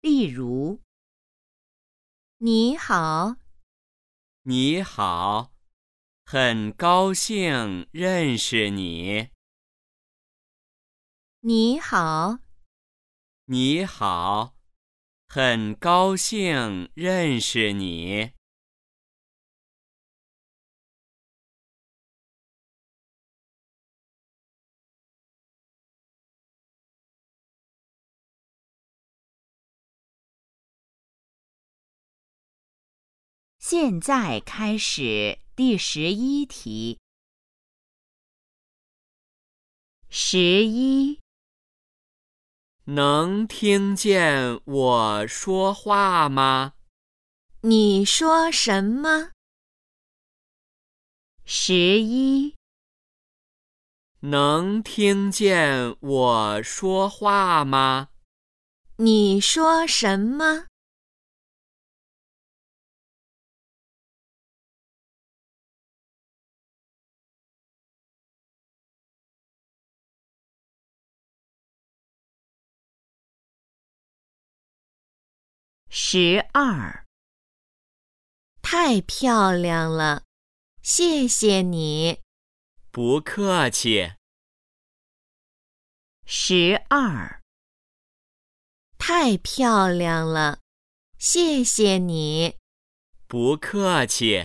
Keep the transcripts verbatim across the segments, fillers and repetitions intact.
例如，你好， 你好，很高兴认识你。 你好， 你好，很高兴认识你。 现在开始第十一题。十一， 能听见我说话吗？ 你说什么？十一， 能听见我说话吗？ 你说什么？十二，太漂亮了，谢谢你。 不客气。 十二，太漂亮了，谢谢你。 不客气。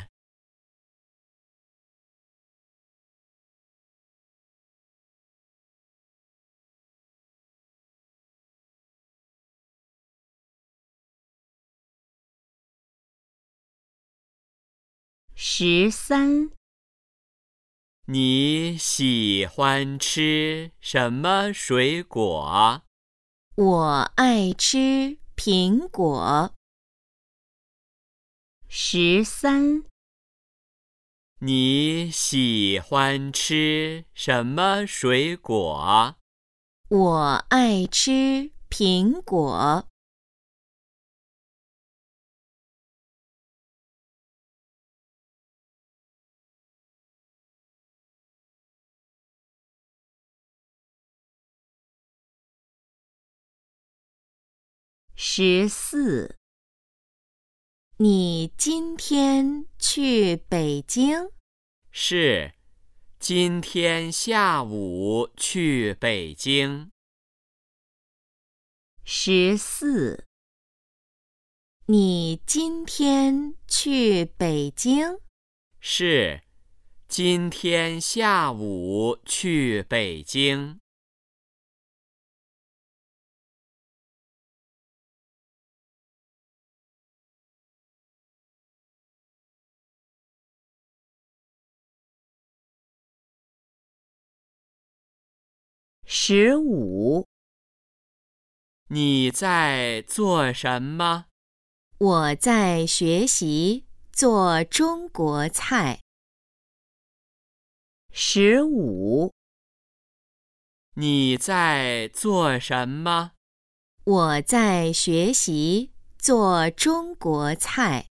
十三， 你喜欢吃什么水果？ 我爱吃苹果。十三， 你喜欢吃什么水果？ 我爱吃苹果。十四，你今天去北京？ 是，今天下午去北京。 十四，你今天去北京？ 是，今天下午去北京。 十五， 你在做什么？ 我在学习做中国菜。十五， 你在做什么？ 我在学习做中国菜。